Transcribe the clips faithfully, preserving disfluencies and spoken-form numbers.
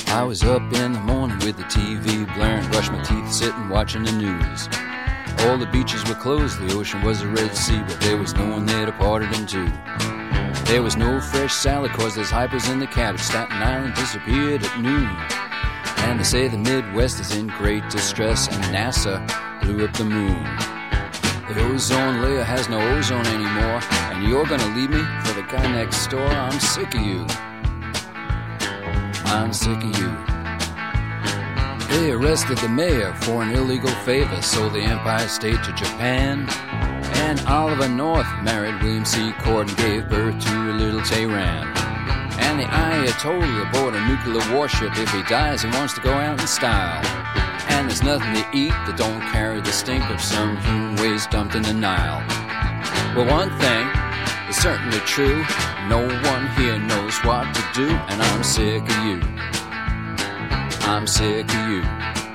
I was up in the morning with the T V blaring, brushed my teeth sitting watching the news. All the beaches were closed, the ocean was a Red Sea, but there was no one there to part it in two. There was no fresh salad cause there's hypers in the cabbage. Staten Island disappeared at noon. And they say the Midwest is in great distress, and NASA blew up the moon. The ozone layer has no ozone anymore, and you're gonna leave me for the guy next door. I'm sick of you. I'm sick of you. They arrested the mayor for an illegal favor, sold the Empire State to Japan. And Oliver North married William C. Cord and gave birth to a little Tehran. And the Ayatollah bought a nuclear warship. If he dies, he wants to go out in style. And there's nothing to eat that don't carry the stink of some human waste dumped in the Nile. Well, one thing is certainly true. No one here knows what to do, and I'm sick of you. I'm sick of you.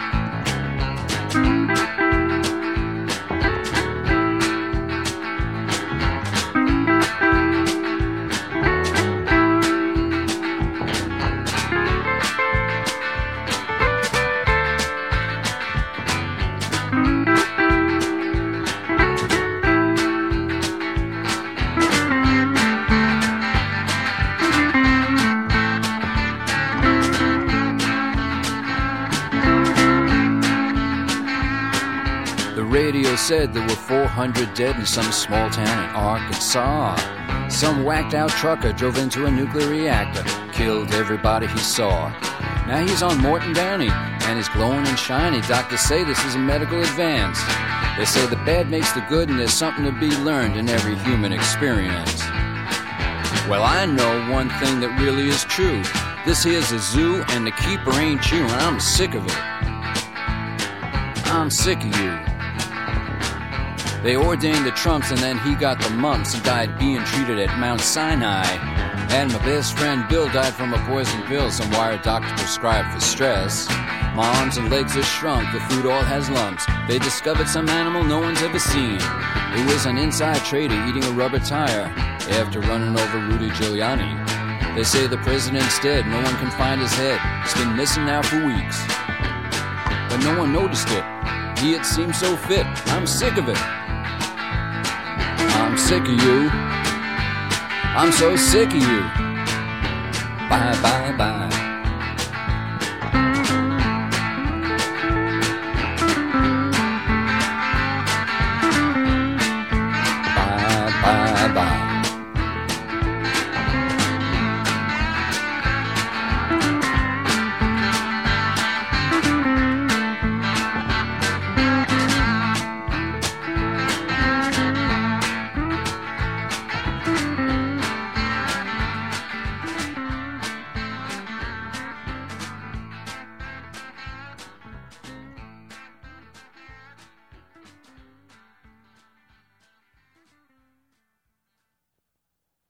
Radio said there were four hundred dead in some small town in Arkansas. Some whacked out trucker drove into a nuclear reactor, killed everybody he saw. Now he's on Morton Downey and he's glowing and shiny. Doctors say this is a medical advance. They say the bad makes the good and there's something to be learned in every human experience. Well, I know one thing that really is true. This here's a zoo and the keeper ain't you, and I'm sick of it. I'm sick of you. They ordained the Trumps and then he got the mumps. He died being treated at Mount Sinai. And my best friend Bill died from a poison pill some wired doctor prescribed for stress. My arms and legs are shrunk, the food all has lumps. They discovered some animal no one's ever seen. It was an inside trader eating a rubber tire after running over Rudy Giuliani. They say the president's dead, no one can find his head. He's been missing now for weeks. But no one noticed it. He had seemed so fit. I'm sick of it. I'm sick of you. I'm so sick of you. Bye, bye, bye.